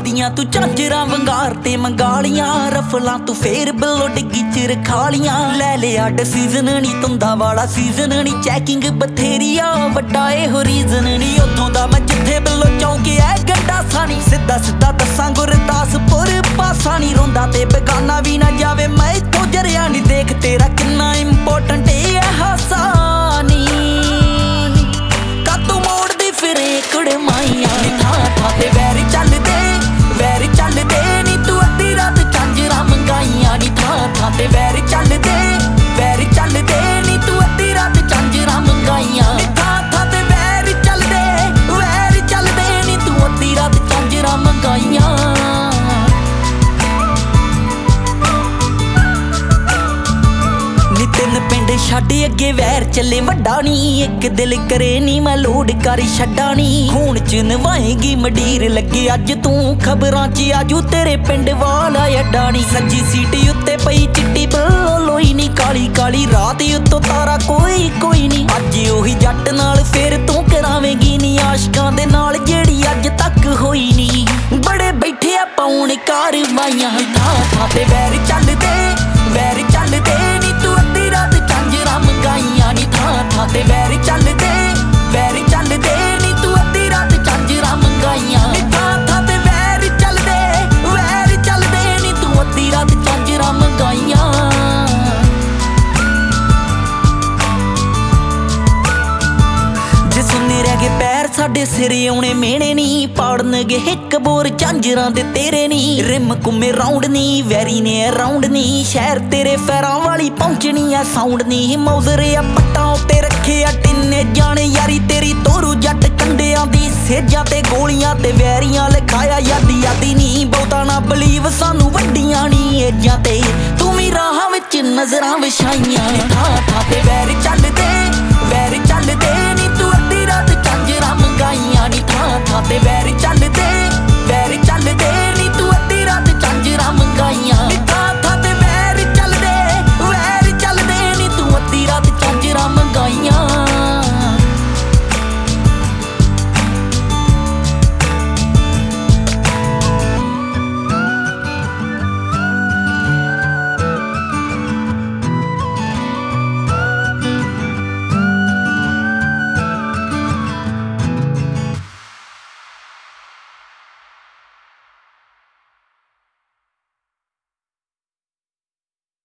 दियां तू झांजरां वंगार ते मंगालियां रफलां तू फेर बिलो डिग्गी च रखालियां ले लिया डिसीजन नी तुंदा वाला सीजन नी चैकिंग बथेरी आ वड्डा एहो रीजन नी उत्थों दा मैं जिथे बिलो चौंकिया गड्डा सानी सिद्धा सिद्धा दस्सां गुरदासपुर पासा नी रोंदा ते बेगाना भी ना जावे मैं इत्थों जरिया नी देख तेरा किन्ना इंपोर्टेंट है हासा नी कातों मोड़दी फिरे कुड़माइयां नी थां थां ते वैर चलदे नी तू अद्धी रात झांजरां मंगाइयां नी थां थां ते वैर चलदे नी तू अद्धी रात झांजरां मंगाइयां नी थां थां ते वैर चलदे नी तू अद्धी रात झांजरां मंगाइयां तिन पिंड छड्ड अगे वैर चले वड्डा नी एक दिल करे नी मैं लोड कर छड्डा नी खून च नवाएगी मडीर लगे अज तू खबरां च आजू तेरे पिंड वाला अड्डा नी सज्जी सीट उत्ते पई चिट्टी लोई नी काली काली रात उत्तों तारा कोई नी अज ओही जट नाल फिर तू करावेंगी नी आशकां दे नाल जेड़ी अज तक होई नी बड़े बैठे आ पाउण कारवाइयां थां थां ते वैर चलदे नी तू अद्धी रात झांजरां मंगाइयां नी थां थां ते वैर चलदे नी तू अद्धी रात झांजरां मंगाइयां नी थां थां ते वैर चलदे नी तू अद्धी रात झांजरां मंगाइयां सुनने रह गए पैर साडे सिरे आउणे मेहणे नी पाड़नगे हिक बोर झांजरां दे तेरे नी रिम घुमे राउंड नी वैरी ने राउंड नी शहर तेरे पैरां वाली पहुंचनी आ साउंड नी मौजरे आ पट्टां उत्ते रखे आ टिन्ने जाने यारी तेरी तोरू जट कंडियां दी सेजां ते गोलियां ते वैरियां लिखाया यादी नी बहुता ना बलीव सानू वड्डियां नी एजां ते तू भी राहां विच नजरां विछाइयां थां थां ते वैर चलदे नी तू अद्धी रात झांजरां मंगाइयां नी थां थां ते वैर